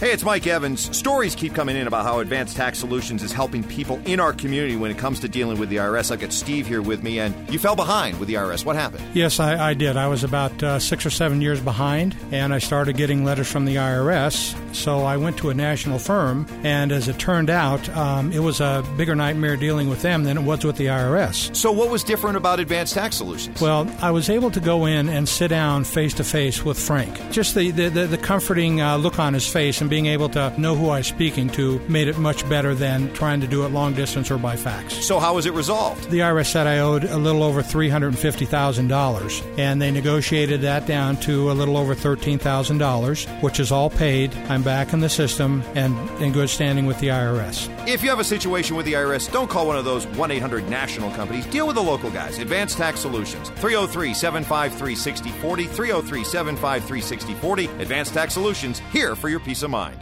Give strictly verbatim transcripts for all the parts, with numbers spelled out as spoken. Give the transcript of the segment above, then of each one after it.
Hey, it's Mike Evans. Stories keep coming in about how Advanced Tax Solutions is helping people in our community when it comes to dealing with the I R S. I've got Steve here with me, and you fell behind with the I R S. What happened? Yes, I, I did. I was about uh, six or seven years behind, and I started getting letters from the I R S. So I went to a national firm, and as it turned out, um, it was a bigger nightmare dealing with them than it was with the I R S. So what was different about Advanced Tax Solutions? Well, I was able to go in and sit down face-to-face with Frank. Just the, the, the, the comforting uh, look on his face and being able to know who I was speaking to made it much better than trying to do it long distance or by fax. So how was it resolved? The I R S said I owed a little over three hundred fifty thousand dollars, and they negotiated that down to a little over thirteen thousand dollars, which is all paid. I'm back in the system and in good standing with the I R S. If you have a situation with the I R S, don't call one of those one eight hundred national companies. Deal with the local guys. Advanced Tax Solutions. three oh three, seven five three, six oh four oh. three oh three, seven five three, six oh four oh. Advanced Tax Solutions, here for your peace of mind.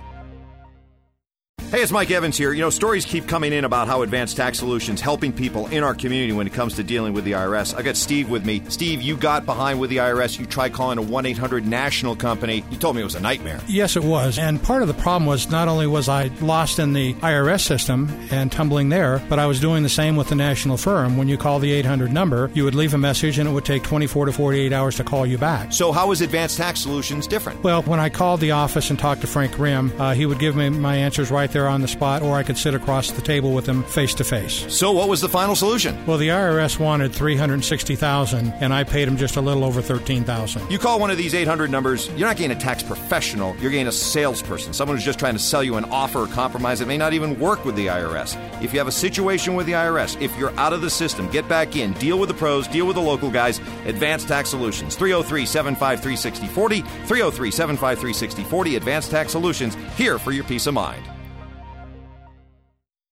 Hey, it's Mike Evans here. You know, stories keep coming in about how Advanced Tax Solutions helping people in our community when it comes to dealing with the I R S. I got Steve with me. Steve, you got behind with the I R S. You tried calling a one eight hundred national company. You told me it was a nightmare. Yes, it was. And part of the problem was not only was I lost in the I R S system and tumbling there, but I was doing the same with the national firm. When you call the eight hundred number, you would leave a message and it would take twenty-four to forty-eight hours to call you back. So how is Advanced Tax Solutions different? Well, when I called the office and talked to Frank Grimm, uh, he would give me my answers right there on the spot, or I could sit across the table with him face to face. So what was the final solution? Well, the I R S wanted three hundred sixty thousand dollars, and I paid him just a little over thirteen thousand dollars. You call one of these eight hundred numbers, you're not getting a tax professional, you're getting a salesperson, someone who's just trying to sell you an offer or compromise that may not even work with the I R S. If you have a situation with the I R S, if you're out of the system, get back in, deal with the pros, deal with the local guys. Advanced Tax Solutions, three oh three, seven five three, six oh four oh, three oh three, seven five three, six oh four oh. Advanced Tax Solutions, here for your peace of mind.